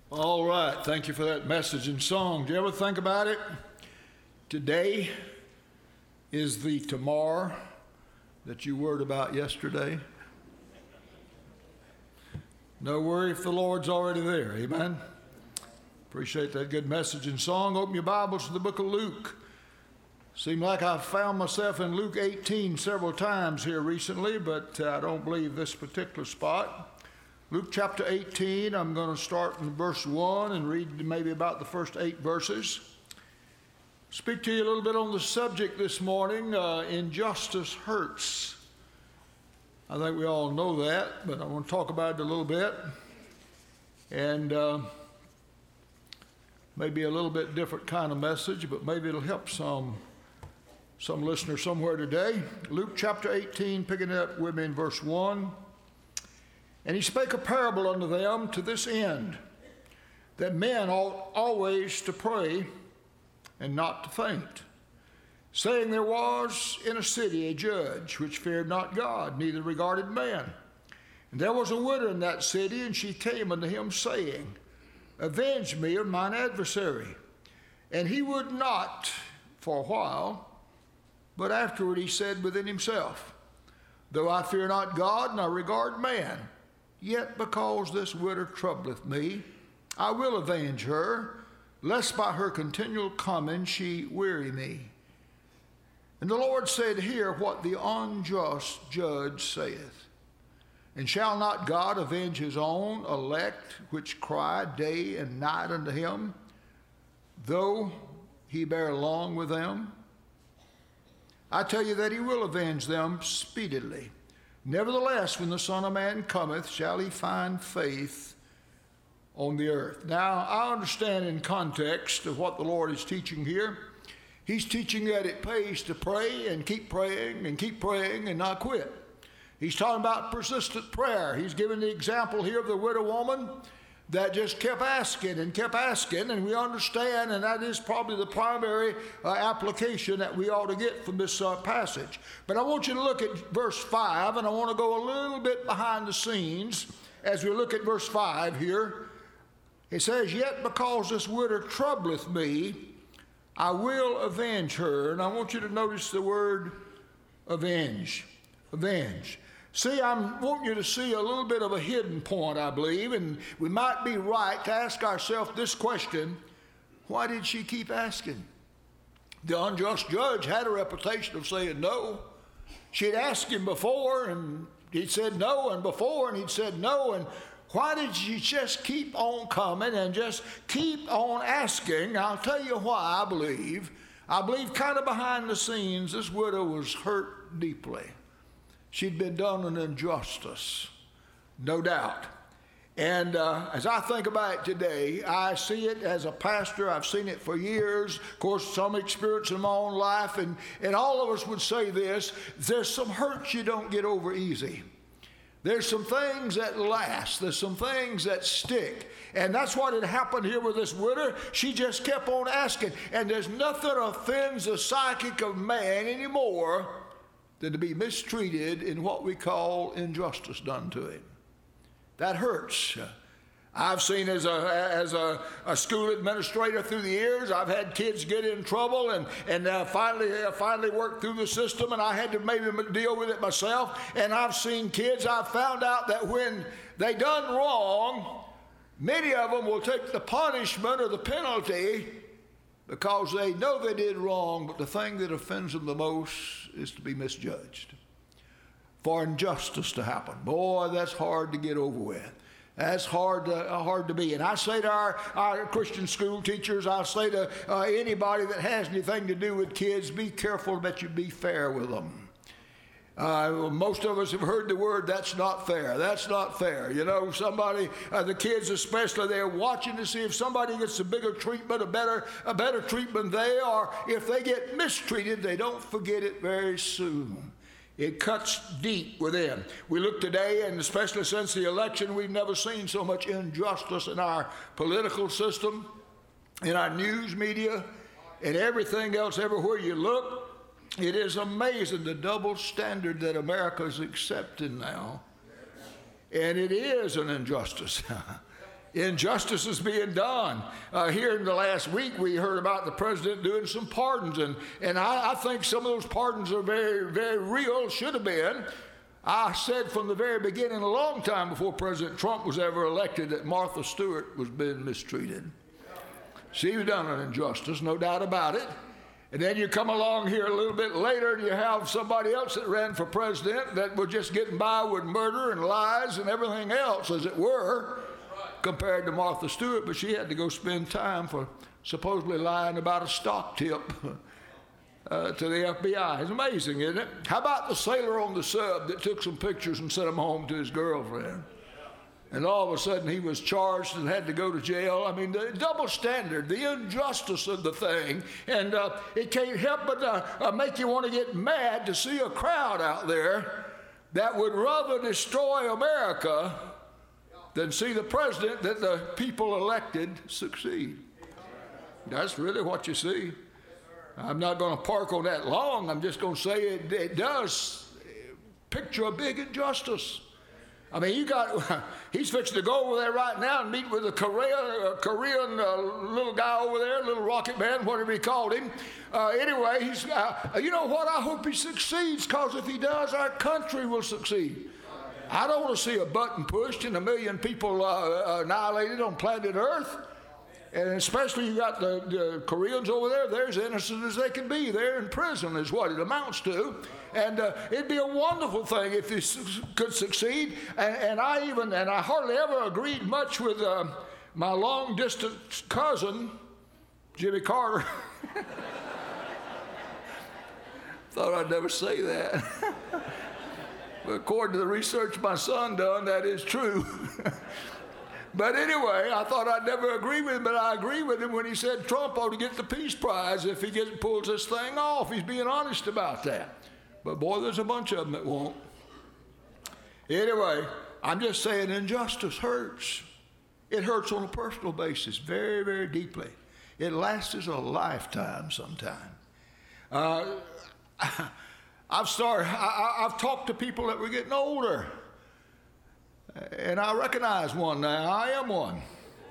All right, thank you for that message and song. Do you ever think about it? Today is the tomorrow that you worried about yesterday. No worry if the Lord's already there, amen? Appreciate that good message and song. Open your Bibles to the book of Luke. Seemed like I found myself in Luke 18 several times here recently, but I don't believe this particular spot. Luke chapter 18, I'm going to start in verse 1 and read maybe about the first 8 verses. Speak to you a little bit on the subject this morning, injustice hurts. I think we all know that, but I want to talk about it a little bit. And maybe a little bit different kind of message, but maybe it'll help some listener somewhere today. Luke chapter 18, picking it up with me in verse 1. And he spake a parable unto them to this end, that men ought always to pray and not to faint, saying, there was in a city a judge which feared not God, neither regarded man. And there was a widow in that city, and she came unto him, saying, avenge me of mine adversary. And he would not for a while, but afterward he said within himself, though I fear not God, and I regard man, yet because this widow troubleth me, I will avenge her, lest by her continual coming she weary me. And the Lord said, hear what the unjust judge saith. And shall not God avenge his own elect, which cry day and night unto him, though he bear long with them? I tell you that he will avenge them speedily. Nevertheless, when the Son of Man cometh, shall he find faith on the earth? Now, I understand in context of what the Lord is teaching here. He's teaching that it pays to pray and keep praying and not quit. He's talking about persistent prayer. He's given the example here of the widow woman that just kept asking, and we understand, and that is probably the primary application that we ought to get from this passage. But I want you to look at verse 5, and I want to go a little bit behind the scenes as we look at verse 5 here. It says, yet because this widow troubleth me, I will avenge her. And I want you to notice the word avenge. Avenge. See, I'm wanting you to see a little bit of a hidden point, I believe, and we might be right to ask ourselves this question: why did she keep asking? The unjust judge had a reputation of saying no. She'd asked him before, and he'd said no, and before, and he'd said no, and why did she just keep on coming and just keep on asking? I'll tell you why, I believe. I believe kind of behind the scenes, this widow was hurt deeply. She'd been done an injustice, no doubt. And as I think about it today, I see it as a pastor. I've seen it for years. Of course, some experience in my own life. And all of us would say this: there's some hurts you don't get over easy. There's some things that last. There's some things that stick. And that's what had happened here with this widow. She just kept on asking. And there's nothing offends the psychic of man anymore than to be mistreated in what we call injustice done to him. That hurts. I've seen as a school administrator through the years, I've had kids get in trouble and finally worked through the system, and I had to maybe deal with it myself. And I've seen kids, I've found out that when they done wrong, many of them will take the punishment or the penalty because they know they did wrong, but the thing that offends them the most is to be misjudged, for injustice to happen. Boy, that's hard to get over with. That's hard to be. And I say to our Christian school teachers, I say to anybody that has anything to do with kids, be careful that you be fair with them. Most of us have heard the word, that's not fair. That's not fair. You know, somebody, the kids especially, they're watching to see if somebody gets a bigger treatment, a better treatment they are. If they get mistreated, they don't forget it very soon. It cuts deep within. We look today, and especially since the election, we've never seen so much injustice in our political system, in our news media, and everything else. Everywhere you look, it is amazing the double standard that America is accepting now. And it is an injustice. Injustice is being done. Here in the last week, we heard about the president doing some pardons, and I think some of those pardons are very, very real, should have been. I said from the very beginning, a long time before President Trump was ever elected, that Martha Stewart was being mistreated. She was done an injustice, no doubt about it. And then you come along here a little bit later and you have somebody else that ran for president that was just getting by with murder and lies and everything else, as it were, compared to Martha Stewart, but she had to go spend time for supposedly lying about a stock tip to the FBI. It's amazing, isn't it? How about the sailor on the sub that took some pictures and sent them home to his girlfriend? And all of a sudden he was charged and had to go to jail. I mean, the double standard, the injustice of the thing. And it can't help but make you want to get mad to see a crowd out there that would rather destroy America than see the president that the people elected succeed. That's really what you see. I'm not going to park on that long. I'm just going to say it does picture a big injustice. I mean, he's fixing to go over there right now and meet with a Korean little guy over there, little rocket man, whatever he called him. Anyway, you know what? I hope he succeeds, because if he does, our country will succeed. I don't want to see a button pushed and 1 million people annihilated on planet Earth. And especially you got the Koreans over there, they're as innocent as they can be. They're in prison is what it amounts to. And it'd be a wonderful thing if this could succeed. And I hardly ever agreed much with my long-distance cousin, Jimmy Carter. Thought I'd never say that. But according to the research my son done, that is true. But anyway, I thought I'd never agree with him, but I agree with him when he said Trump ought to get the Peace Prize if he pulls this thing off. He's being honest about that. But boy, there's a bunch of them that won't. Anyway, I'm just saying injustice hurts. It hurts on a personal basis very, very deeply. It lasts a lifetime sometime. I've talked to people that were getting older. And I recognize one now. I am one.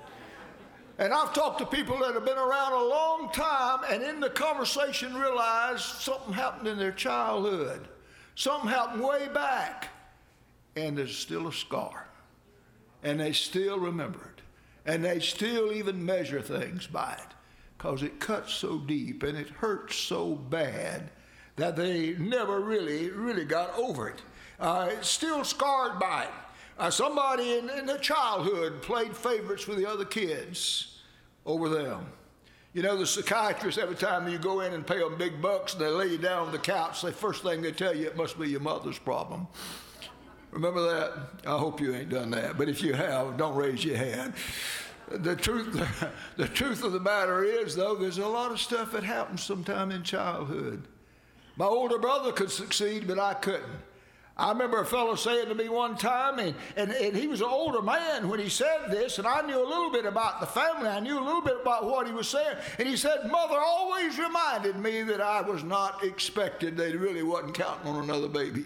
And I've talked to people that have been around a long time and in the conversation realized something happened in their childhood. Something happened way back. And there's still a scar. And they still remember it. And they still even measure things by it. Because it cuts so deep and it hurts so bad that they never really got over it. It's still scarred by it. Somebody in their childhood played favorites with the other kids over them. You know, the psychiatrist, every time you go in and pay them big bucks and they lay you down on the couch, the first thing they tell you, it must be your mother's problem. Remember that? I hope you ain't done that. But if you have, don't raise your hand. The truth of the matter is, though, there's a lot of stuff that happens sometime in childhood. My older brother could succeed, but I couldn't. I remember a fellow saying to me one time, and he was an older man when he said this, and I knew a little bit about the family. I knew a little bit about what he was saying. And he said, Mother always reminded me that I was not expected. They really wasn't counting on another baby.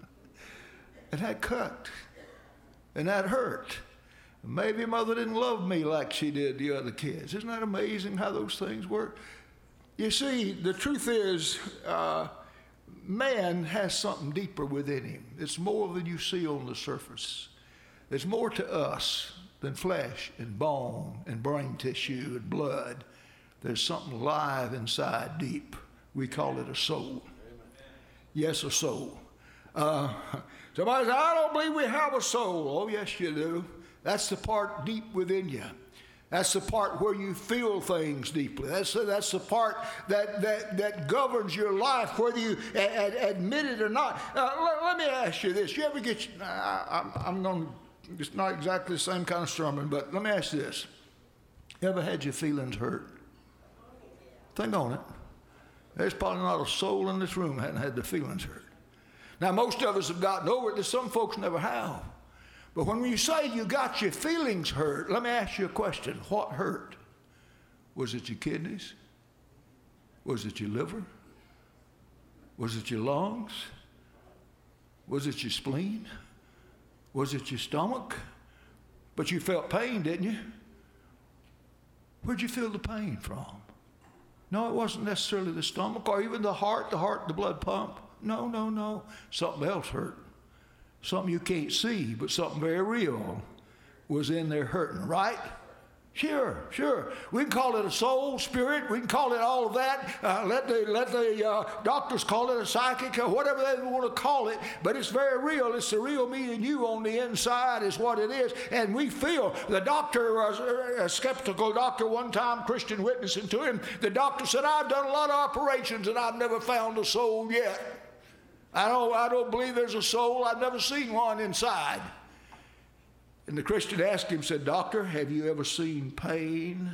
And that cut, and that hurt. Maybe Mother didn't love me like she did the other kids. Isn't that amazing how those things work? You see, the truth is, man has something deeper within him. It's more than you see on the surface. There's more to us than flesh and bone and brain tissue and blood. There's something live inside deep. We call it a soul. Yes, a soul. Somebody says, I don't believe we have a soul. Oh, yes, you do. That's the part deep within you. That's the part where you feel things deeply. That's the part that governs your life, whether you admit it or not. Let me ask you this. You ever get, I'm going to, it's not exactly the same kind of sermon, but let me ask you this. You ever had your feelings hurt? Think on it. There's probably not a soul in this room that hadn't had their feelings hurt. Now, most of us have gotten over it. There's some folks never have. But when you say you got your feelings hurt, let me ask you a question. What hurt? Was it your kidneys? Was it your liver? Was it your lungs? Was it your spleen? Was it your stomach? But you felt pain, didn't you? Where'd you feel the pain from? No, it wasn't necessarily the stomach or even the heart, the blood pump. No. Something else hurt. Something you can't see, but something very real was in there hurting, right? Sure. We can call it a soul, spirit. We can call it all of that. Let the doctors call it a psychic or whatever they want to call it. But it's very real. It's the real me and you on the inside is what it is. And we feel. The doctor, a skeptical doctor one time, Christian witnessing to him, the doctor said, I've done a lot of operations and I've never found a soul yet. I don't believe there's a soul. I've never seen one inside. And the Christian asked him, said, Doctor, have you ever seen pain?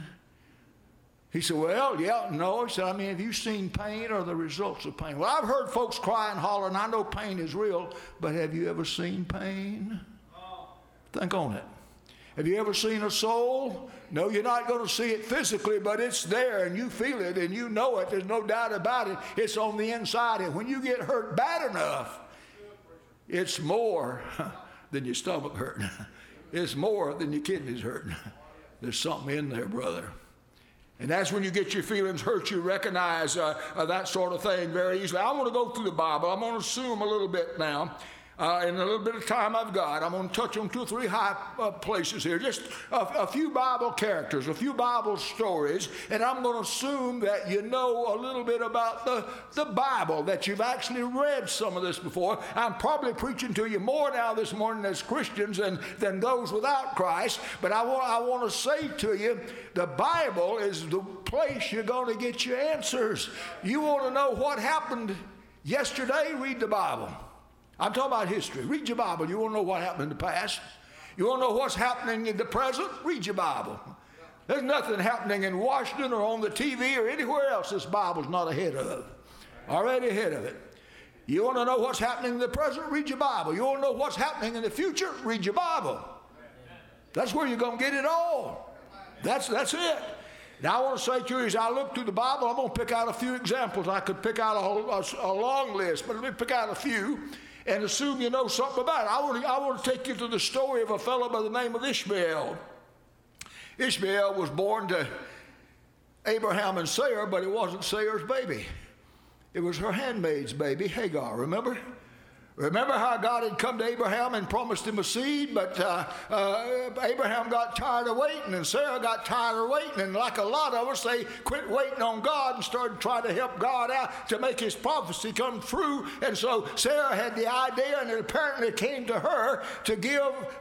He said, well, yeah, no. He said, have you seen pain or the results of pain? Well, I've heard folks cry and holler, and I know pain is real, but have you ever seen pain? Think on it. Have you ever seen a soul? No, you're not going to see it physically, but it's there, and you feel it, and you know it. There's no doubt about it. It's on the inside, and when you get hurt bad enough, it's more than your stomach hurting. It's more than your kidneys hurting. There's something in there, brother. And that's when you get your feelings hurt, you recognize that sort of thing very easily. I want to go through the Bible. I'm going to assume a little bit now. In a little bit of time I've got, I'm going to touch on 2 or 3 high places here. Just a few Bible characters, a few Bible stories, and I'm going to assume that you know a little bit about the Bible, that you've actually read some of this before. I'm probably preaching to you more now this morning as Christians than those without Christ, but I want to say to you, the Bible is the place you're going to get your answers. You want to know what happened yesterday? Read the Bible. I'm talking about history. Read your Bible. You want to know what happened in the past? You want to know what's happening in the present? Read your Bible. There's nothing happening in Washington or on the TV or anywhere else this Bible's not ahead of. Already ahead of it. You want to know what's happening in the present? Read your Bible. You want to know what's happening in the future? Read your Bible. That's where you're going to get it all. That's it. Now, I want to say to you, as I look through the Bible, I'm going to pick out a few examples. I could pick out a long list, but let me pick out a few and assume you know something about it. I want to take you to the story of a fellow by the name of Ishmael. Ishmael was born to Abraham and Sarah, but it wasn't Sarah's baby. It was her handmaid's baby, Hagar, remember? Remember how God had come to Abraham and promised him a seed, but Abraham got tired of waiting, and Sarah got tired of waiting, and like a lot of us, they quit waiting on God and started trying to help God out to make his prophecy come true. And so Sarah had the idea, and it apparently came to her to give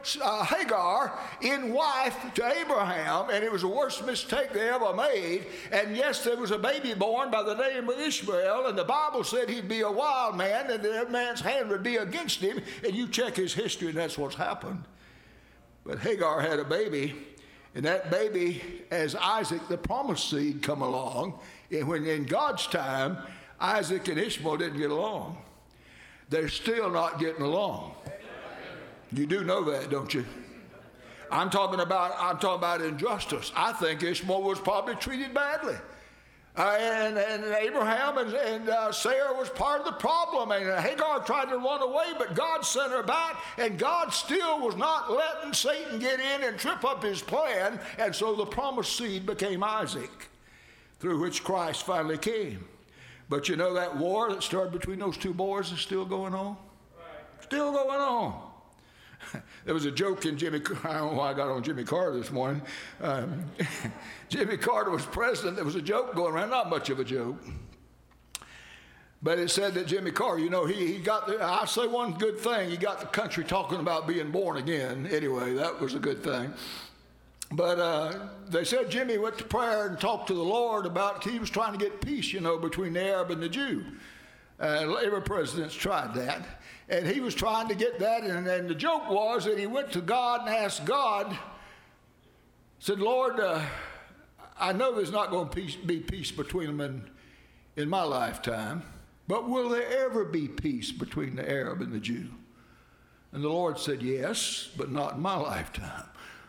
Hagar in wife to Abraham, and it was the worst mistake they ever made. And yes, there was a baby born by the name of Ishmael, and the Bible said he'd be a wild man, and that man's hand would be against him, and you check his history, and that's what's happened. But Hagar had a baby, and that baby, as Isaac, the promised seed, come along, and when in God's time, Isaac and Ishmael didn't get along. They're still not getting along. You do know that, don't you? I'm talking about injustice. I think Ishmael was probably treated badly. And Abraham and Sarah was part of the problem. And Hagar tried to run away, but God sent her back. And God still was not letting Satan get in and trip up his plan. And so the promised seed became Isaac, through which Christ finally came. But you know that war that started between those two boys is still going on? Still going on. There was a joke in Jimmy, I don't know why I got on Jimmy Carter this morning. Jimmy Carter was president. There was a joke going around, not much of a joke. But it said that Jimmy Carter, you know, he got, I say one good thing, he got the country talking about being born again. Anyway, that was a good thing. But they said Jimmy went to prayer and talked to the Lord about, he was trying to get peace, you know, between the Arab and the Jew. Every president's tried that. And he was trying to get that, and the joke was that he went to God and asked God, said, Lord, I know there's not going to be peace between them in my lifetime, but will there ever be peace between the Arab and the Jew? And the Lord said, yes, but not in my lifetime.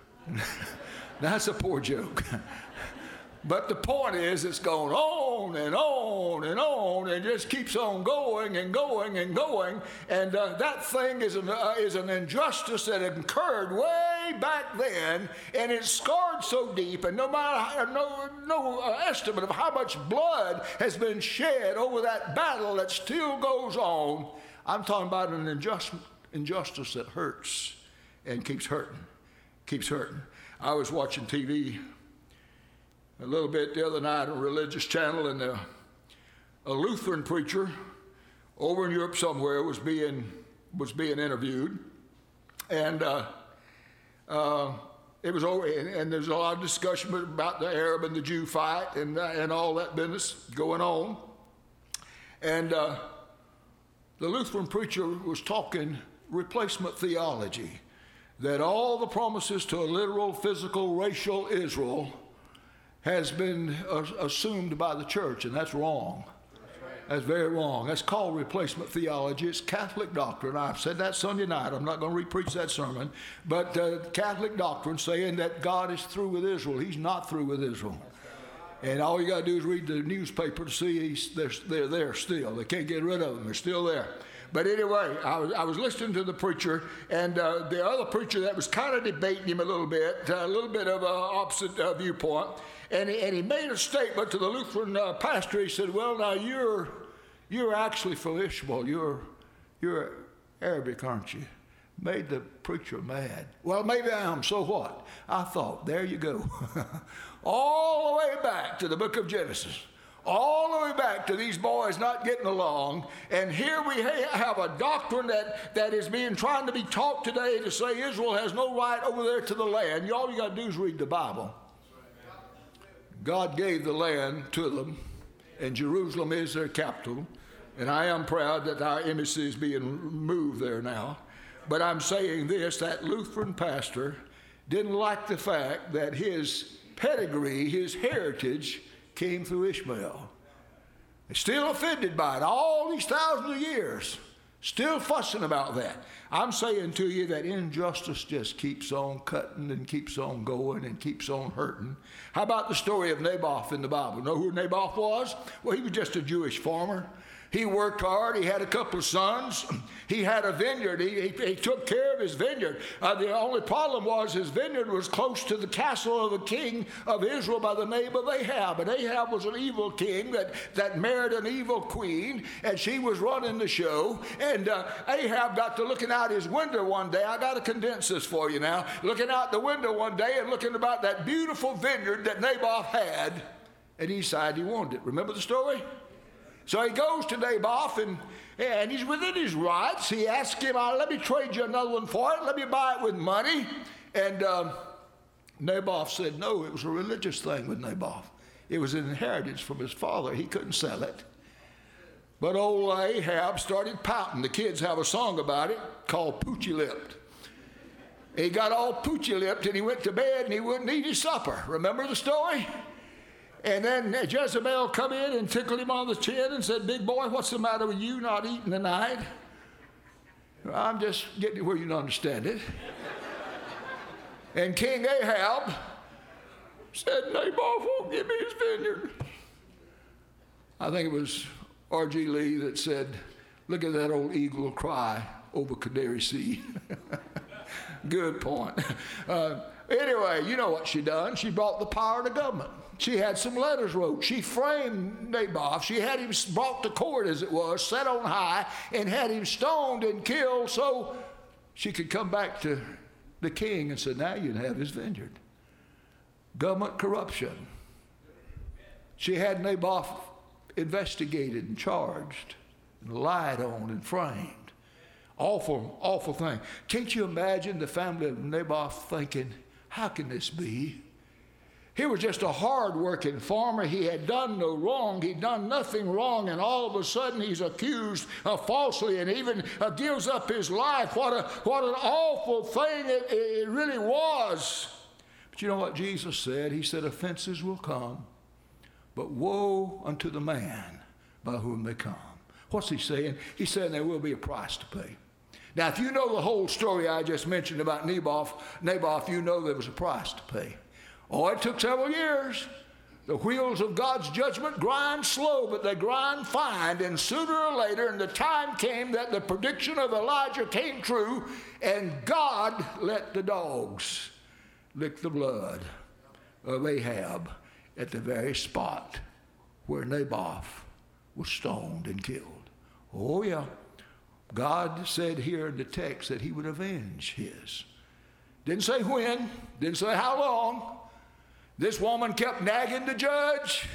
That's a poor joke. But the point is, it's going on and on and on, and just keeps on going and going and going. And that thing is an injustice that occurred way way back then, and it's scarred so deep, and no estimate of how much blood has been shed over that battle that still goes on. I'm talking about an injustice that hurts and keeps hurting. I was watching TV a little bit the other night on a religious channel, and a Lutheran preacher over in Europe somewhere was being interviewed, and it was over, and there's a lot of discussion about the Arab and the Jew fight and all that business going on, and the Lutheran preacher was talking replacement theology, that all the promises to a literal, physical, racial Israel has been assumed by the church, and that's wrong. That's very wrong. That's called replacement theology. It's Catholic doctrine. I've said that Sunday night. I'm not going to re-preach that sermon. But Catholic doctrine saying that God is through with Israel. He's not through with Israel. And all you got to do is read the newspaper to see they're there still. They can't get rid of them. They're still there. But anyway, I was listening to the preacher, and the other preacher that was kind of debating him a little bit of an opposite viewpoint. And he made a statement to the Lutheran pastor. He said, well, now you're actually from Ishmael. You're Arabic, aren't you? Made the preacher mad. Well, maybe I am. So what? I thought, there you go. All the way back to the book of Genesis. All the way back to these boys not getting along. And here we have a doctrine that is being trying to be taught today to say Israel has no right over there to the land. All you got to do is read the Bible. God gave the land to them, and Jerusalem is their capital. And I am proud that our embassy is being moved there now. But I'm saying this, that Lutheran pastor didn't like the fact that his pedigree, his heritage, came through Ishmael. They're still offended by it all these thousands of years. Still fussing about that. I'm saying to you that injustice just keeps on cutting and keeps on going and keeps on hurting. How about the story of Naboth in the Bible? Know who Naboth was? Well, he was just a Jewish farmer. He worked hard. He had a couple of sons. He had a vineyard. He took care of his vineyard. The only problem was his vineyard was close to the castle of a king of Israel by the name of Ahab. And Ahab was an evil king that married an evil queen, and she was running the show. And Ahab got to looking out his window one day. I got to condense this for you now. Looking out the window one day and looking about that beautiful vineyard that Naboth had, and he decided he wanted it. Remember the story? So he goes to Naboth, and he's within his rights. He asks him, let me trade you another one for it. Let me buy it with money. And Naboth said, no, it was a religious thing with Naboth. It was an inheritance from his father. He couldn't sell it. But old Ahab started pouting. The kids have a song about it called Poochie Lipped. He got all Poochie Lipped, and he went to bed, and he wouldn't eat his supper. Remember the story? And then Jezebel come in and tickled him on the chin and said, big boy, what's the matter with you not eating tonight? I'm just getting to where you don't understand it. And King Ahab said, Naboth won't give me his vineyard. I think it was R.G. Lee that said, look at that old eagle cry over Kadari Sea. Good point. Anyway, you know what she done. She brought the power to government. She had some letters wrote. She framed Naboth. She had him brought to court, as it was, set on high, and had him stoned and killed so she could come back to the king and say, now you can have his vineyard. Government corruption. She had Naboth investigated and charged and lied on and framed. Awful, awful thing. Can't you imagine the family of Naboth thinking, how can this be? He was just a hard-working farmer. He had done no wrong. He'd done nothing wrong, and all of a sudden he's accused falsely and even gives up his life. What an awful thing it really was. But you know what Jesus said? He said, offenses will come, but woe unto the man by whom they come. What's he saying? He's saying there will be a price to pay. Now, if you know the whole story I just mentioned about Naboth, you know there was a price to pay. Oh, it took several years. The wheels of God's judgment grind slow, but they grind fine. And sooner or later, and the time came that the prediction of Elijah came true, and God let the dogs lick the blood of Ahab at the very spot where Naboth was stoned and killed. Oh, yeah. God said here in the text that he would avenge his. Didn't say when, didn't say how long. This woman kept nagging the judge.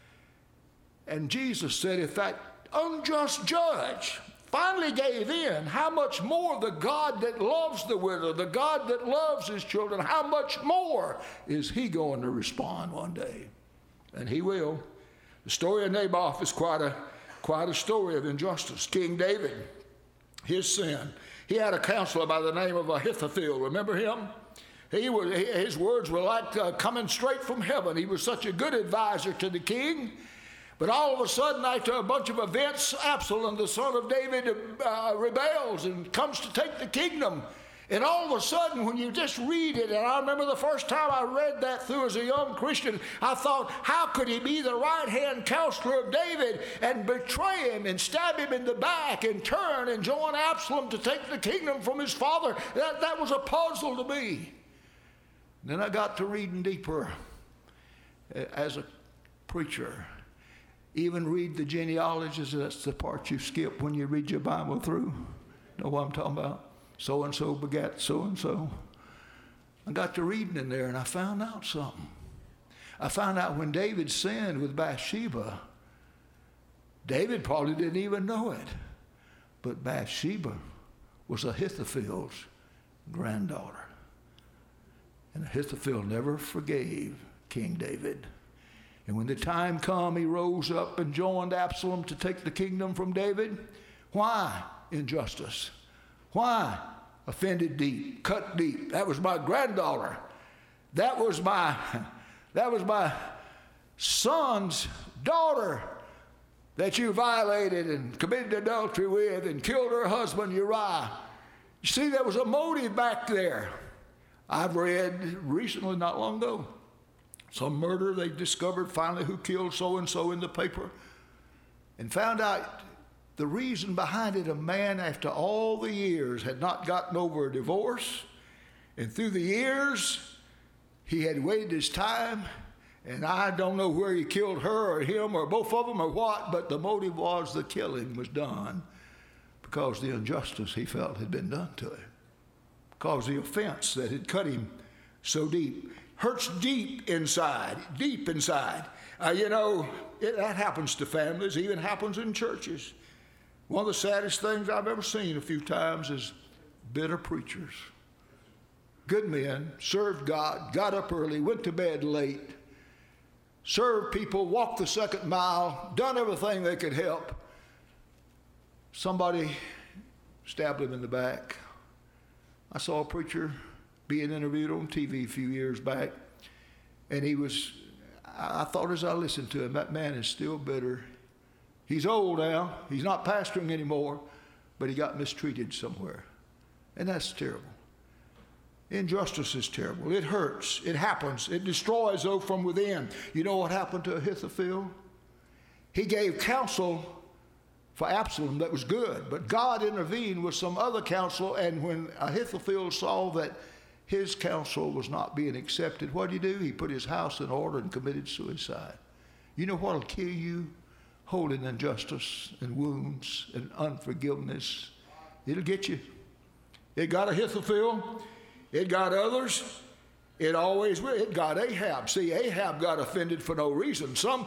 And Jesus said, if that unjust judge finally gave in, how much more the God that loves the widow, the God that loves his children, how much more is he going to respond one day? And he will. The story of Naboth is quite a story of injustice. King David, his sin. He had a counselor by the name of Ahithophel. Remember him? His words were like coming straight from heaven. He was such a good advisor to the king. But all of a sudden, after a bunch of events, Absalom, the son of David, rebels and comes to take the kingdom. And all of a sudden, when you just read it, and I remember the first time I read that through as a young Christian, I thought, how could he be the right-hand counselor of David and betray him and stab him in the back and turn and join Absalom to take the kingdom from his father? That was a puzzle to me. Then I got to reading deeper as a preacher. Even read the genealogies. That's the part you skip when you read your Bible through. Know what I'm talking about? So-and-so begat so-and-so. I got to reading in there and I found out something. I found out when David sinned with Bathsheba, David probably didn't even know it, but Bathsheba was Ahithophel's granddaughter. And Ahithophel never forgave King David. And when the time come, he rose up and joined Absalom to take the kingdom from David. Why? Injustice. Why? Offended deep, cut deep. That was my granddaughter. That was my son's daughter that you violated and committed adultery with and killed her husband Uriah. You see, there was a motive back there. I've read recently, not long ago, some murder. They discovered finally who killed so-and-so in the paper and found out the reason behind it. A man, after all the years, had not gotten over a divorce. And through the years, he had waited his time. And I don't know where he killed her or him or both of them or what, but the motive was the killing was done because the injustice he felt had been done to him. Because the offense that had cut him so deep. Hurts deep inside, deep inside. That happens to families, even happens in churches. One of the saddest things I've ever seen a few times is bitter preachers. Good men, served God, got up early, went to bed late, served people, walked the second mile, done everything they could help. Somebody stabbed him in the back. I saw a preacher being interviewed on TV a few years back, and I thought as I listened to him, that man is still bitter. He's old now. He's not pastoring anymore, but he got mistreated somewhere. And that's terrible. Injustice is terrible. It hurts. It happens. It destroys, though, from within. You know what happened to Ahithophel? He gave counsel for Absalom that was good, but God intervened with some other counsel, and when Ahithophel saw that his counsel was not being accepted, what did he do? He put his house in order and committed suicide. You know what will kill you? Holding injustice and wounds and unforgiveness. It'll get you. It got Ahithophel. It got others. It always will. It got Ahab. See, Ahab got offended for no reason. Some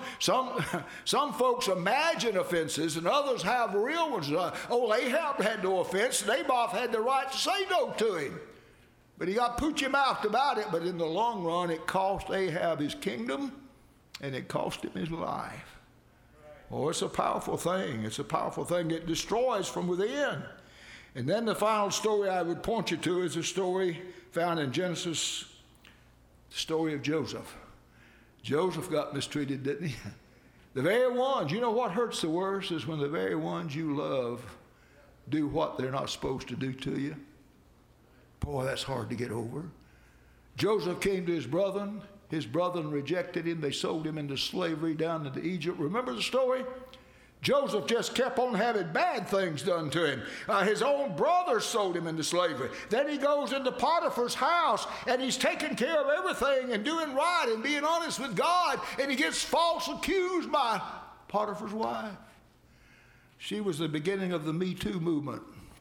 folks imagine offenses, and others have real ones. Ahab had no offense. Naboth had the right to say no to him. But he got poochie-mouthed about it. But in the long run, it cost Ahab his kingdom, and it cost him his life. Oh, it's a powerful thing. It's a powerful thing. It destroys from within. And then the final story I would point you to is a story found in Genesis, the story of Joseph. Joseph got mistreated, didn't he? The very ones, you know what hurts the worst is when the very ones you love do what they're not supposed to do to you. Boy, that's hard to get over. Joseph came to his brethren. His brethren rejected him. They sold him into slavery down into Egypt. Remember the story? Joseph just kept on having bad things done to him. His own brothers sold him into slavery. Then he goes into Potiphar's house, and he's taking care of everything and doing right and being honest with God, and he gets false accused by Potiphar's wife. She was the beginning of the Me Too movement.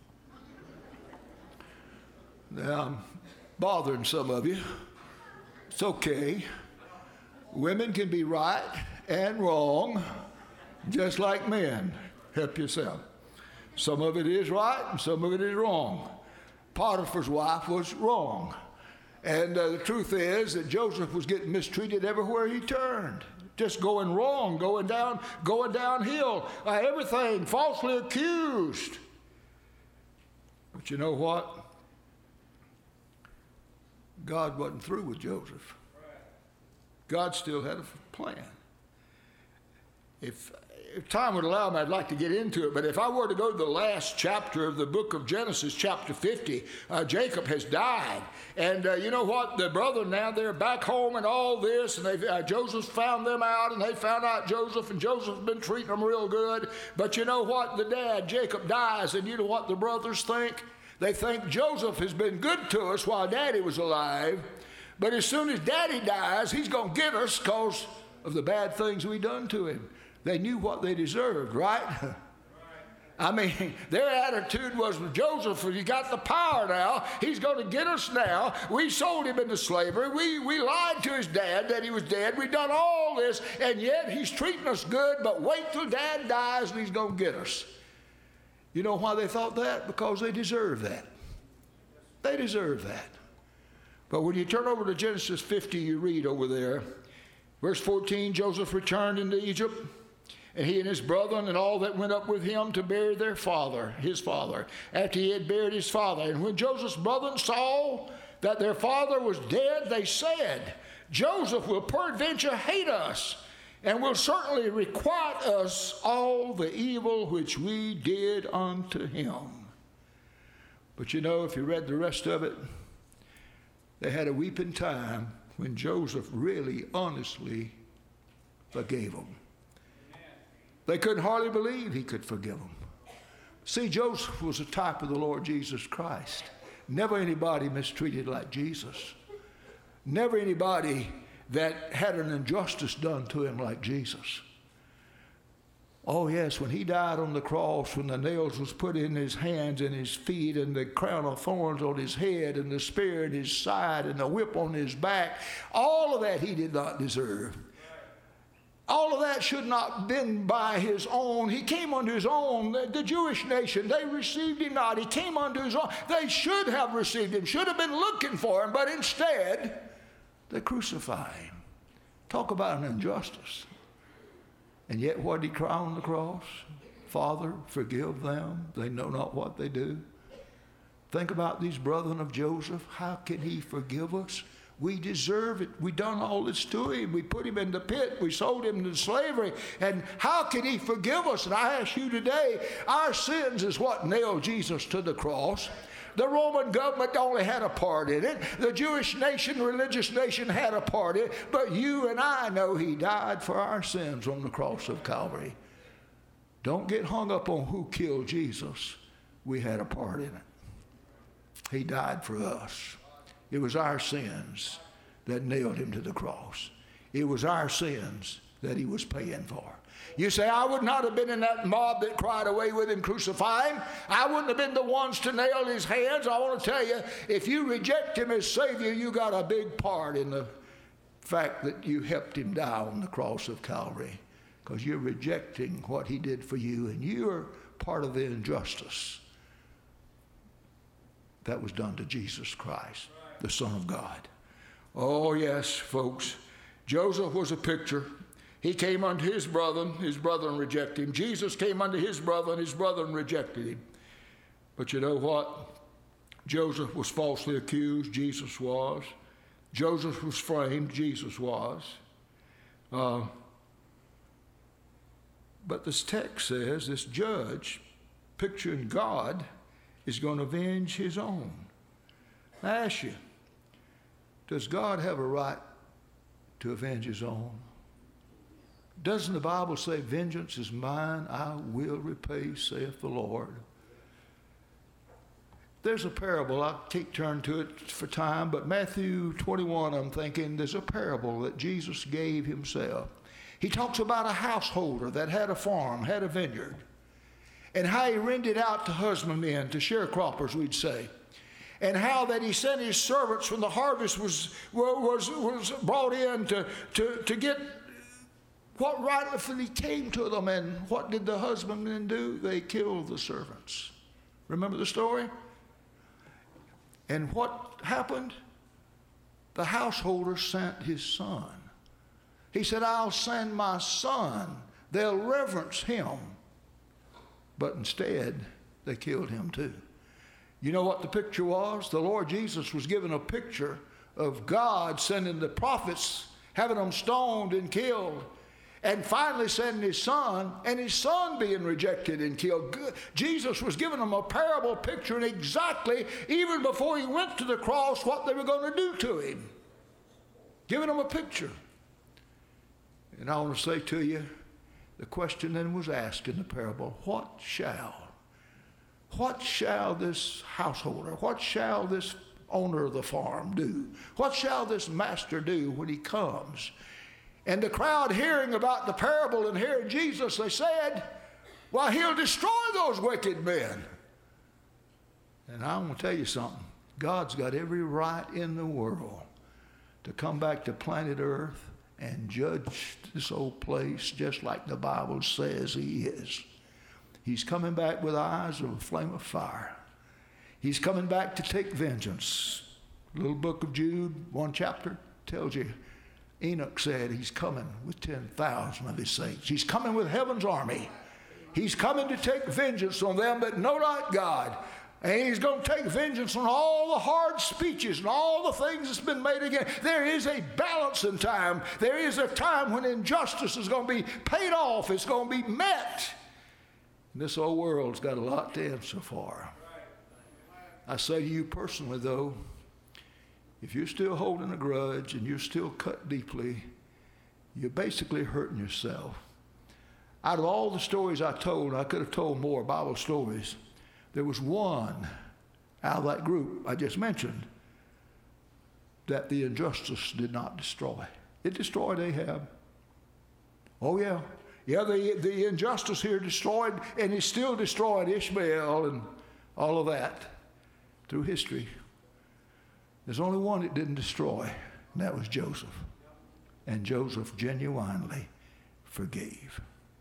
Now, I'm bothering some of you. It's okay. Women can be right and wrong, just like men. Help yourself. Some of it is right and some of it is wrong. Potiphar's wife was wrong. And the truth is that Joseph was getting mistreated everywhere he turned. Just going wrong, going downhill, everything, falsely accused. But you know what? God wasn't through with Joseph. God still had a plan. If time would allow me, I'd like to get into it, but if I were to go to the last chapter of the book of Genesis, chapter 50, Jacob has died. And you know what? The brethren now, they're back home and all this, and Joseph found them out, and they found out Joseph, and Joseph's been treating them real good. But you know what? The dad, Jacob, dies, and you know what the brothers think? They think Joseph has been good to us while Daddy was alive, but as soon as Daddy dies, he's going to get us because of the bad things we done to him. They knew what they deserved, right? I mean, their attitude was, Joseph, he got the power now. He's going to get us now. We sold him into slavery. We lied to his dad that he was dead. We done all this, and yet he's treating us good, but wait till Dad dies and he's going to get us. You know why they thought that? Because they deserve that. They deserve that. But when you turn over to Genesis 50, you read over there, verse 14, Joseph returned into Egypt, and he and his brethren and all that went up with him to bury their father, his father, after he had buried his father. And when Joseph's brethren saw that their father was dead, they said, Joseph will peradventure hate us, and will certainly requite us all the evil which we did unto him. But you know, if you read the rest of it, they had a weeping time when Joseph really, honestly forgave them. They couldn't hardly believe he could forgive them. See, Joseph was a type of the Lord Jesus Christ. Never anybody mistreated like Jesus. Never anybody that had an injustice done to him like Jesus. Oh yes, when he died on the cross, when the nails was put in his hands and his feet, and the crown of thorns on his head, and the spear in his side, and the whip on his back, all of that he did not deserve. All of that should not have been by his own. He came unto his own. The Jewish nation, they received him not. He came unto his own. They should have received him, should have been looking for him, but instead, they crucify him. Talk about an injustice. And yet what did he cry on the cross? Father, forgive them. They know not what they do. Think about these brethren of Joseph. How can he forgive us? We deserve it. We done all this to him. We put him in the pit. We sold him into slavery. And how can he forgive us? And I ask you today, our sins is what nailed Jesus to the cross. The Roman government only had a part in it. The Jewish nation, religious nation, had a part in it. But you and I know he died for our sins on the cross of Calvary. Don't get hung up on who killed Jesus. We had a part in it. He died for us. It was our sins that nailed him to the cross. It was our sins that he was paying for. You say, I would not have been in that mob that cried away with him, crucify him. I wouldn't have been the ones to nail his hands. I want to tell you, if you reject him as Savior, you got a big part in the fact that you helped him die on the cross of Calvary, because you're rejecting what he did for you, and you're part of the injustice that was done to Jesus Christ, the Son of God. Oh, yes, folks. Joseph was a picture. He came unto his brethren rejected him. Jesus came unto his brethren rejected him. But you know what? Joseph was falsely accused, Jesus was. Joseph was framed, Jesus was. But this text says this judge, picturing God, is going to avenge his own. I ask you, does God have a right to avenge his own. Doesn't the Bible say, vengeance is mine, I will repay, saith the Lord? There's a parable, I can't turn to it for time, but Matthew 21, I'm thinking, there's a parable that Jesus gave himself. He talks about a householder that had a farm, had a vineyard, and how he rented out to husbandmen, to sharecroppers, we'd say, and how that he sent his servants when the harvest was brought in to get what rightfully came to them. And what did the husbandmen do? They killed the servants. Remember the story? And what happened? The householder sent his son. He said, I'll send my son. They'll reverence him. But instead, they killed him too. You know what the picture was? The Lord Jesus was given a picture of God sending the prophets, having them stoned and killed, and finally sending his son, and his son being rejected and killed. Jesus was giving them a parable picturing exactly, even before he went to the cross, what they were going to do to him. Giving them a picture. And I want to say to you, the question then was asked in the parable, what shall this householder, what shall this owner of the farm do? What shall this master do when he comes? And the crowd hearing about the parable and hearing Jesus, they said, well, he'll destroy those wicked men. And I want to tell you something. God's got every right in the world to come back to planet Earth and judge this old place just like the Bible says he is. He's coming back with eyes of a flame of fire. He's coming back to take vengeance. Little book of Jude, 1 chapter, tells you Enoch said he's coming with 10,000 of his saints. He's coming with heaven's army. He's coming to take vengeance on them that know not God. And he's going to take vengeance on all the hard speeches and all the things that's been made again. There is a balance in time. There is a time when injustice is going to be paid off. It's going to be met. And this old world's got a lot to answer for. I say to you personally, though, if you're still holding a grudge and you're still cut deeply, you're basically hurting yourself. Out of all the stories I told, I could have told more Bible stories. There was one out of that group I just mentioned that the injustice did not destroy. It destroyed Ahab. Oh, yeah. Yeah, the injustice here destroyed, and it still destroyed Ishmael and all of that through history. There's only one it didn't destroy, and that was Joseph. And Joseph genuinely forgave.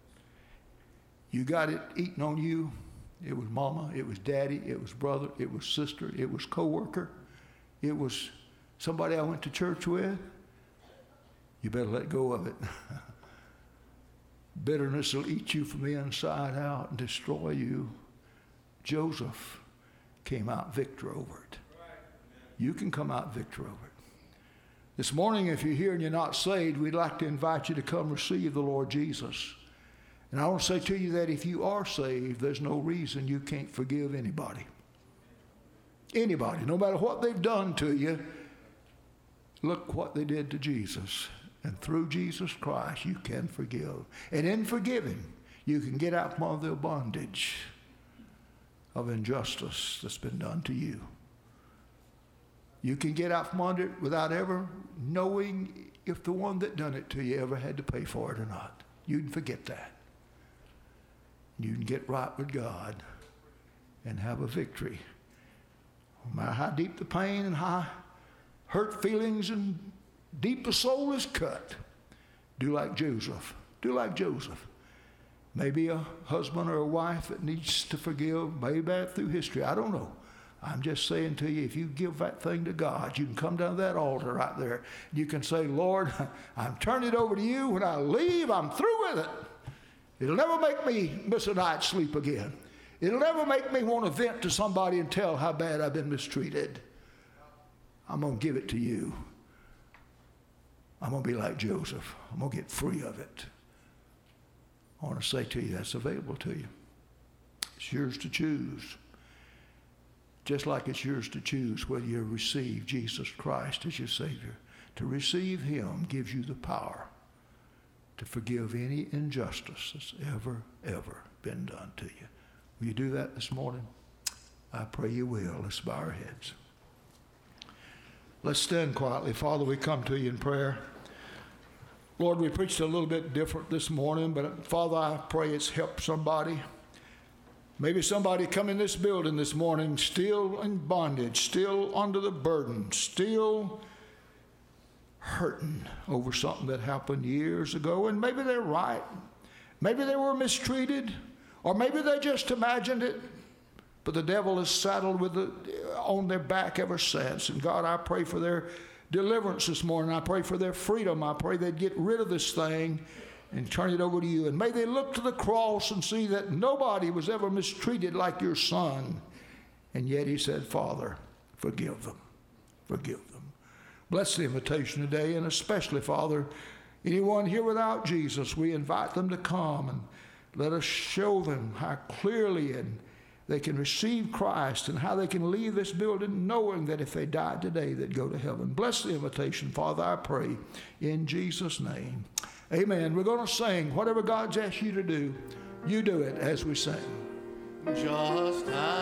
You got it eating on you. It was mama, it was daddy, it was brother, it was sister, it was co-worker, it was somebody I went to church with. You better let go of it. Bitterness will eat you from the inside out and destroy you. Joseph came out victor over it. You can come out victor over it. This morning, if you're here and you're not saved, we'd like to invite you to come receive the Lord Jesus. And I want to say to you that if you are saved, there's no reason you can't forgive anybody. Anybody, no matter what they've done to you, look what they did to Jesus. And through Jesus Christ, you can forgive. And in forgiving, you can get out from the bondage of injustice that's been done to you. You can get out from under it without ever knowing if the one that done it to you ever had to pay for it or not. You can forget that. You can get right with God and have a victory. No matter how deep the pain and how hurt feelings and deep the soul is cut, do like Joseph. Do like Joseph. Maybe a husband or a wife that needs to forgive, maybe through history. I don't know. I'm just saying to you, if you give that thing to God, you can come down to that altar right there. You can say, Lord, I'm turning it over to you. When I leave, I'm through with it. It'll never make me miss a night's sleep again. It'll never make me want to vent to somebody and tell how bad I've been mistreated. I'm going to give it to you. I'm going to be like Joseph. I'm going to get free of it. I want to say to you, that's available to you. It's yours to choose. Just like it's yours to choose whether you receive Jesus Christ as your Savior. to receive him gives you the power to forgive any injustice that's ever been done to you. Will you do that this morning? I pray you will. Let's bow our heads. Let's stand quietly. Father, we come to you in prayer. Lord, we preached a little bit different this morning, but Father, I pray it's helped somebody. Maybe somebody come in this building this morning still in bondage, still under the burden, still hurting over something that happened years ago, and maybe they're right. Maybe they were mistreated, or maybe they just imagined it, but the devil has saddled with it on their back ever since. And God, I pray for their deliverance this morning. I pray for their freedom. I pray they'd get rid of this thing and turn it over to you. And may they look to the cross and see that nobody was ever mistreated like your son. And yet he said, Father, forgive them. Forgive them. Bless the invitation today, and especially, Father, anyone here without Jesus, we invite them to come and let us show them how clearly and they can receive Christ and how they can leave this building knowing that if they died today, they'd go to heaven. Bless the invitation, Father, I pray, in Jesus' name. Amen. We're going to sing. Whatever God's asked you to do, you do it as we sing. Just